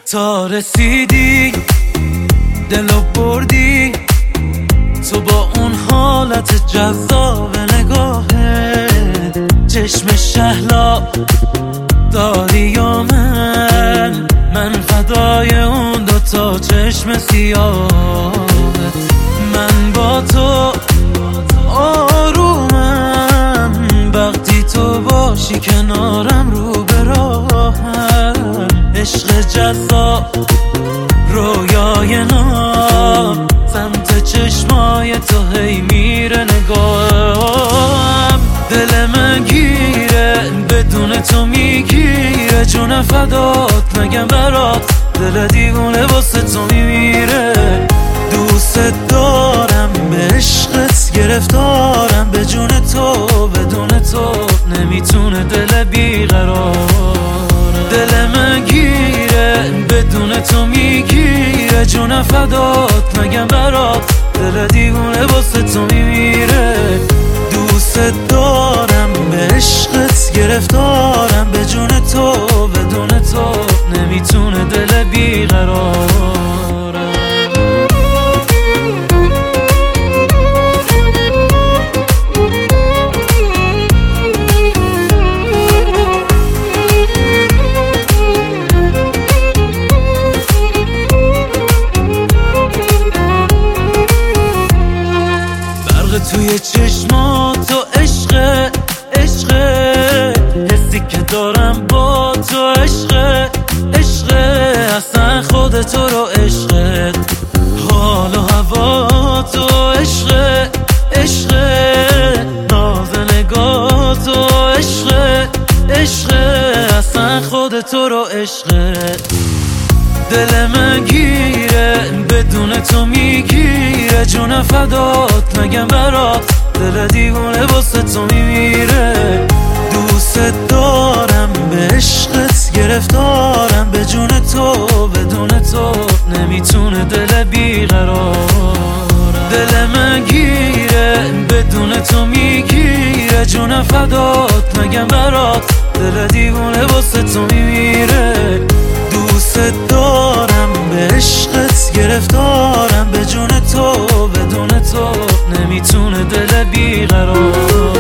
تا رسیدی دلو بردی تو با اون حالت جذاب نگاهت، چشم شهلا داری یا من فدای اون دوتا چشم سیاهت. من با تو آرومم وقتی تو باشی کنارم رو به راهم. عشق جذاب رویای نام سمت چشمای تو هی میره نگاهم. دل من گیره بدون تو میگیره، جون فدات نگم برات دل دیوونه واسه تو میمیره. دوست دارم به عشقت گرفتارم، به جون تو بدون تو نمیتونه دل بیقرار. دل من گیره بدون تو میگیره، جون فدات نگم برات دل دیوونه واسه تو میمیره. دوست دارم به عشقت گرفتارم، به جون تو بدون تو نمیتونه دل بیقرار. توی چشمات تو عشق حسی که دارم با تو عشق اصلا خود تو رو عشق، حال و هوا تو عشق ناز نگاه تو عشق اصلا خود تو رو عشق. دل من گیره بدون تو میگیره، جون فدات نگم برات دل دیوونه واسه تو میمیره. دوست دارم به عشقت گرفتارم، به جون تو بدون تو نمیتونه دل بیقرار. دل من گیره بدون تو میگیره، جون فدات نگم برات دل دیوونه واسه تو میمیره. دوست دارم به عشقت گرفتارم، به جون تو بدون تو نمیتونه دل بیقرار.